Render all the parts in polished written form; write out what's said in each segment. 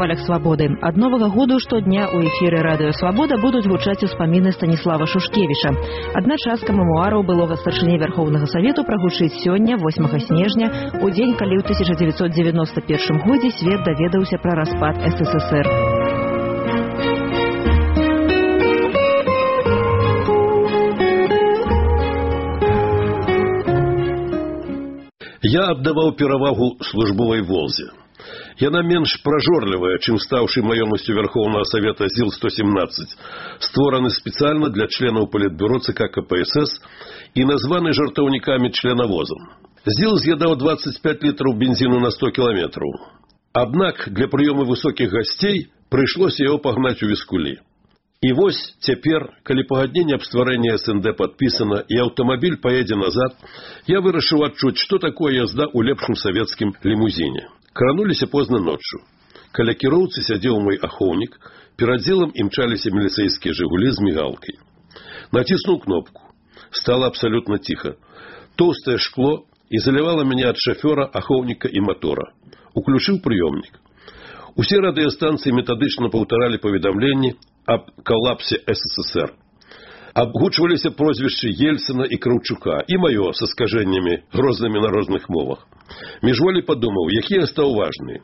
фестывалях свабоды. Ад новага году штодня ў эфіры радыё «Свабода» будуць гучаць успаміны Станіслава Шушкевіча. Адна частка мемуараў былога старшыні Вярхоўнага Савету прагучыць сёння, 8 снежня, у дзень, калі ў 1991 годзе свет даведаўся пра распад СССР. Я аддаваў перавагу службовай «Волзе». Яна менш пражорлівая, чым стаўшы маёмасцю Верховнага Савета ЗІЛ-117, створаны спецыяльна для членаў Палітбюро ЦК КПСС і названы жартаўнікамі членавозам. ЗІЛ з'ядаў 25 літраў бензіну на 100 кіламетраў. Аднак для прыёму высокіх гасцей прыйшлося яго пагнаць у Віскулі. І вось цяпер, калі пагадненне аб стварэнні СНД падпісана і аўтамабіль паедзе назад, я вырашыў адчуць, што такое язда ў лепшым савецкім лімузіне. Крануліся позна ноччу. Каля кіроўцы сядзеў мой ахоўнік, перад дзелам імчаліся міліцэйскія «Жигулі» з мігалкай. Націснуў кнопку. Стала абсалютна ціха. Тоўстае шкло ізалявала мяне ад шафёра, ахоўніка і матора. Уключыў прыёмнік. Усе радыёстанцыі метадычна паўтаралі паведамленні аб калапсе СССР. Абгучваліся прозвішчы Ельцына і Краўчука, і маё са скажэннямі, грознымі на розных мовах. Міжволі падумаў, якія стаў важны.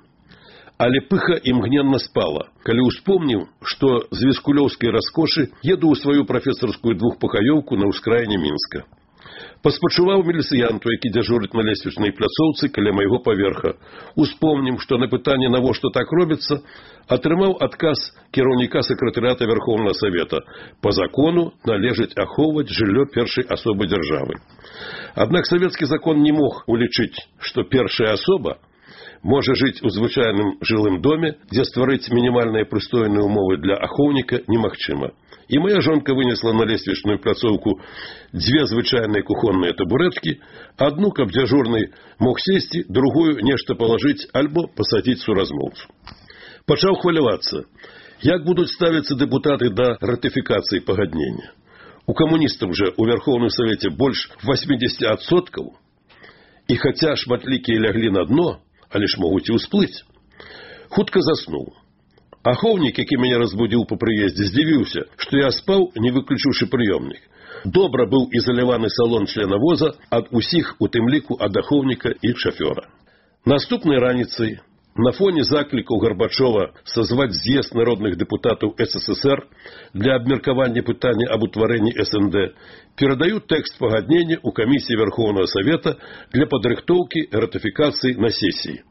Але пыха імгненна спала, калі ўспомніў, што з віскулёўскай раскошы еду ў сваю прафесарскую двухпакаёўку на ўскраіне Мінска. Паспачуваў міліцыянту, які дзяжурыць на лесвічнай пляцоўцы каля майго паверха. Успомнім, што на пытанне, навошта так робіцца, атрымаў адказ кіраўніка сакратарыята Верховнага Савета. Па закону належыць ахоўваць жыллё першай асобы дзяржавы. Аднак савецкі закон не мог улічыць, што першая асоба можа жыць у звычайным жылым доме, дзе стварыць мінімальныя прыстойныя ўмовы для ахоўніка немагчыма. І моя жонка вынесла на лесвічную пляцоўку дзве звычайныя кухонныя табурэткі, адну, каб дзяжурны мог сесці, другую нешта палажыць альбо пасадзіць суразмоўцу. Пачаў хвалявацца, як будуць ставіцца дэпутаты да ратыфікацыі пагаднення. У камуністаў жа у Верховным Савеце больш 80%, і хаця шматлікія ляглі на дно, але ж могуць і ўсплыць. Хутка заснуў. Ахоўнік, які мяне разбудзіў па прыездзе, здзівіўся, што я спаў, не выключыўшы прыёмнік. Добра быў ізаляваны салон членавоза ад усіх, у тым ліку ад ахоўніка і шафёра. Наступнай раніцай, на фоне заклікаў Гарбачова сазваць з'езд народных дэпутатаў СССР для абмеркавання пытання аб утварэнні СНД, перадаю тэкст пагаднення ў камісіі Верховнага Савета для падрыхтоўкі ратыфікацыі на сесіі.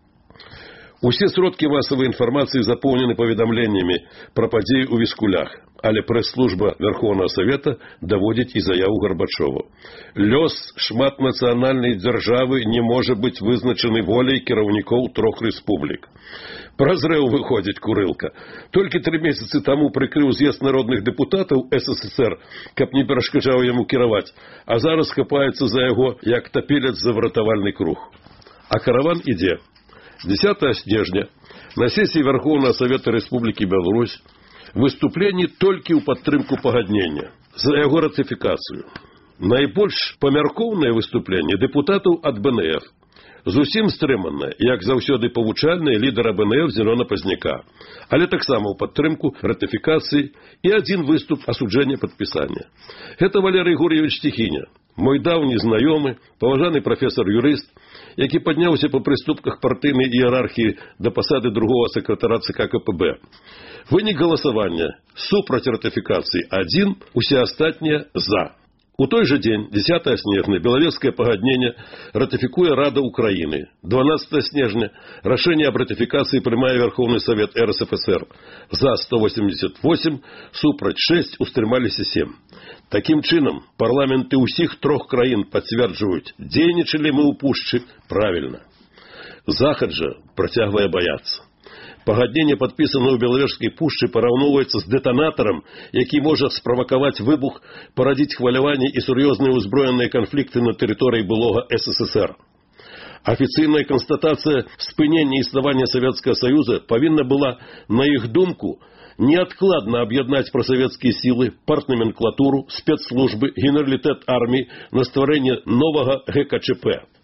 Усе сродкі масавай інфармацыі запоўнены паведамленнямі пра падзеі ў Віскулях, але прэс-служба Верховнага Савета даводзіць і заяву Гарбачова. Лёс шматнацыянальнай дзяржавы не можа быць вызначаны воляй кіраўнікоў 3 рэспублік. Празрэў выходзіць курылка. Толькі 3 месяцы таму прыкрыў з'езд народных дэпутатаў СССР, каб не перашкаджаў яму кіраваць, а зараз хапаецца за яго, як тапелец за выратавальны круг. А караван ідзе. 10 снежня на сесіі Верховнага Савета Рэспублікі Беларусь выступленні толькі ў падтрымку пагаднення за яго ратыфікацыю. Найбольш памяркоўнае выступленне дэпутатаў ад БНФ. Зусім стрыманае, як заўсёды павучальнае лідара БНФ Зенона Пазняка, але таксама ў падтрымку ратыфікацыі і адзін выступ асуджэння падпісання. Гэта Валерый Гур'евіч Стихіня, мой даўні знаёмы, паважаны прафесар-юрыст, які падняўся па прыступках партыйнай іерархіі да пасады другого сакратара ЦК КПБ. Вынік галасавання супраць ратыфікацыі 1, усе астатнія за. У той жа дзень, 10 снежня, Белавежскае пагадненне ратыфікуе Рада Украіны. 12 снежня рашэнне аб ратыфікацыі прымае Верховны Савет РСФСР. За 188, супраць 6, устрымаліся 7. Такім чынам, парламенты ўсіх 3 краін пацверджваюць, дзейнічалі мы ў пушчы правільна. Захад жа працягвае баяцца. Пагадненне, падпісанае ў Белавежскай пушчы, параўноўваецца з дэтанатарам, які можа справакаваць выбух, парадзіць хваляванне і сур'ёзныя ўзброеныя канфлікты на тэрыторыі былога СССР. Афіцыйная канстатацыя спынення існавання Савецкага Саюза павінна была, на іх думку, неадкладна аб'яднаць прасавецкія сілы, партноменклатуру, спецслужбы, генералітэт арміі на стварэнне новага ГКЧП.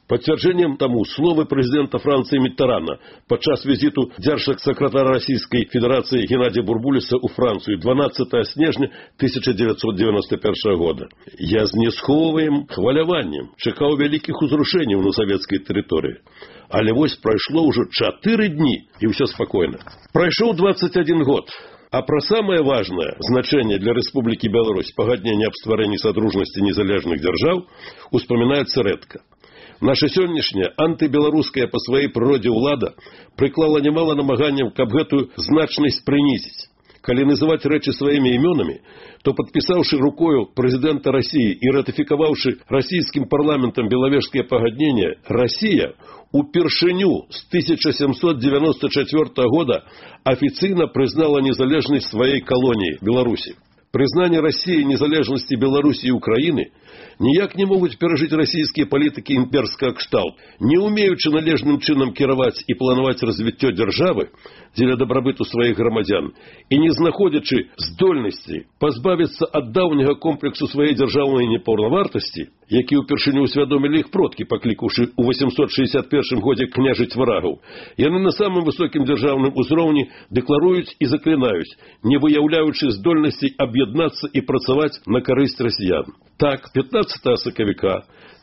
Пацвярджэннем таму словы прэзідэнта Францыі Міттерана падчас візіту дзяржсакратара Расійскай Федэрацыі Геннадзя Бурбуліса ў Францыю 12 снежня 1991 года. Я з несхоўваем хваляваннем чакаў вялікіх узрушэнняў на савецкай тэрыторыі. Але вось прайшло ўжо 4 дні, і ўсё спакойна. Прайшоў 21 год. А про самое важное значение для Республики Беларусь пагаднення аб стварэнні садружнасці незалежных дзяржаў успамінаецца рэдка. Наша сённяшняя антыбеларуская по своей природе ўлада прыклала немало намаганняў, каб гэтую значнасць прынізіць. Калі называць рэчы сваімі імёнамі, то падпісаўшы рукою прэзідэнта России и ратыфікаваўшы расійскім парламентам белавежскае пагадненне, Россия упершыню с 1794 года официально признала незалежность своей колонии Беларуси. Признание России незалежности Беларуси и Украины ніяк не могуць перажыць расійскія палітыкі імперскага кшталту, не умеючы належным чынам кіраваць і планаваць развіццё дзяржавы дзеля дабрабыту сваіх грамадзян і не знаходзячы здольнасці пазбавіцца ад даўняга комплексу сваёй дзяржаўнай непаўнавартасці, які ўпершыню усвядомілі іх продкі, паклікаўшы ў 861 годзе княжыць варагаў, яны на самым высокім дзяржаўным узроўні дэкларуюць і заклінаюць, не выяўляючы здольнасцей аб'яднацца і працаваць на карысць расіян. Так, 15 сакавіка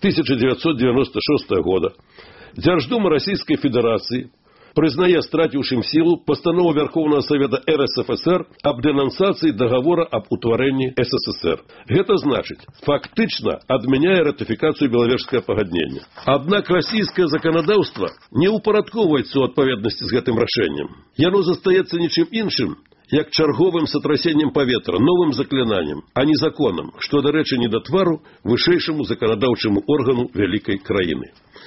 1996 года Дзярждума Российской Федерации признае страціўшым силу постанову Верховного Совета РСФСР об денонсации договора об утварении СССР. Это значит, фактично адмяняе ратификацию Беловежского пагаднення. Однако российское законодательство не упарадковывается у адпаведнасці с гэтым рашэннем. Яно застаецца нічым іншым, як чарговым сотрасеннем паветра, новым заклинанием, а не законом, что, дарэчы, не да твару вышэйшаму заканадаўчаму органу вялікай краіны.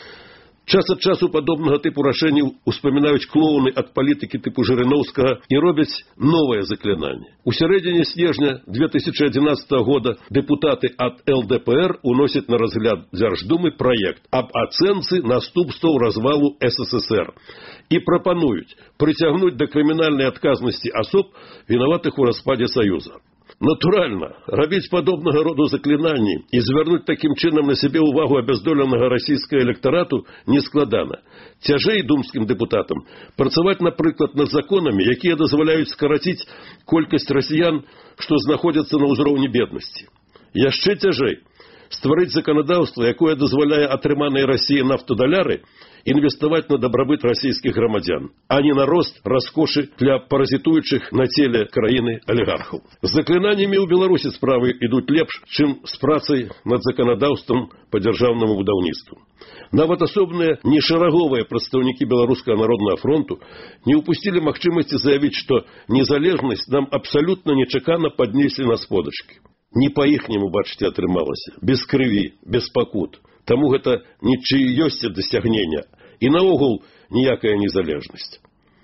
Час ад часу падобнага тыпу рашэнняў успамінаюць клоуны ад палітыкі тыпу Жырыноўскага і робяць новае заклинанне. У сярэдзіне снежня 2011 года депутаты от ЛДПР уносят на разгляд Дзярждумы проект об ацэнцы наступстваў развалу СССР и прапануюць прыцягнуць да крымінальнай адказнасці асоб, вінаватых у распадзе Саюза. Натурально, рабіць падобнага роду заклинанні і звярнуць таким чынам на себе увагу абяздоленага расійскага электарату нескладана. Цяжэй думскім депутатам працаваць, напрыклад, над законамі, якія дазваляюць скараціць колькасць расіян, што знаходзяцца на ўзроўні беднасці. Яшчэ цяжэй стварыць заканадаўства, якое дазваляе атрыманыя Расіі нафтадаляры инвестовать на добробыт российских громадян, а не на рост раскоши для паразитующих на теле краины олигархов. С заклинаниями у Беларуси справы идут лепш, чем с працей над законодавством по державному будаўніцтву. Нават асобныя нешараговыя прадстаўнікі Беларускага народнага фронту не упустили магчымасці заявить, что незалежность нам абсолютно нечакана поднесли на сподачки. Не по-ихнему, бачите, атрымалася, без крыві, без пакут. Таму гэта нічыёсце дасягнення і наогул ніякая незалежнасць.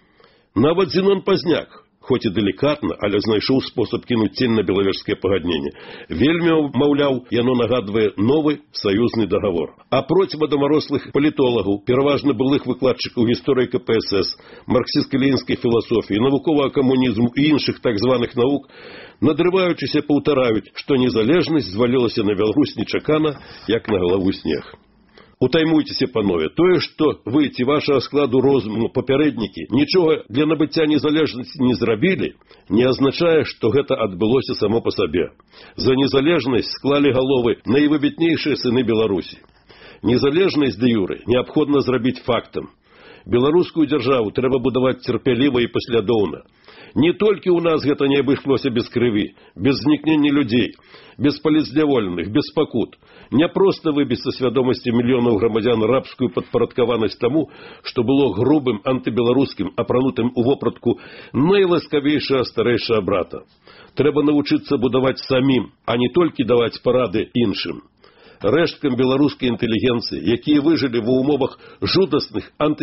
Нават Зенон Пазняк, хоць і делікатна, але знайшоў спосаб кінуць цень на белавежскае пагадненне. Вельмі, маўляў, яно нагадвае новы саюзны дагавор. А процьмадарослых палітолагаў, пераважна былых выкладчыкаў гісторыі КПСС, марксістска-ленінскай філасофіі, навуковага камунізму і іншых так званых навук, надрываючыся паўтараюць, што незалежнасць звалілася на Беларусь нечакана, як на галаву снег. Утаймуйцеся, панове, тое, што вы ці вашага складу розуму папярэднікі нічога для набыцця незалежнасці не зрабілі, не азначае, што гэта адбылося само па сабе. За незалежнасць склалі галовы найвыбітнейшыя сыны Беларусі. Незалежнасць дэ юрэ неабходна зрабіць фактам. Беларускую дзяржаву трэба будаваць цярпяліва і паслядоўна. Не толькі ў нас гэта не абышлося без крыві, без знікнення людзей, без паліцняволеных, без пакут. Не проста выбіць са свядомасці мільёнаў грамадзян рабскую падпарадкаванасць таму, што было грубым антыбеларускім, апранутым у вопратку найласкавейшага старэйшага брата. Трэба навучыцца будаваць самім, а не толькі даваць парады іншым. Рэшткам беларускай інтэлігенцыі, якія выжылі ва ўмовах жудасных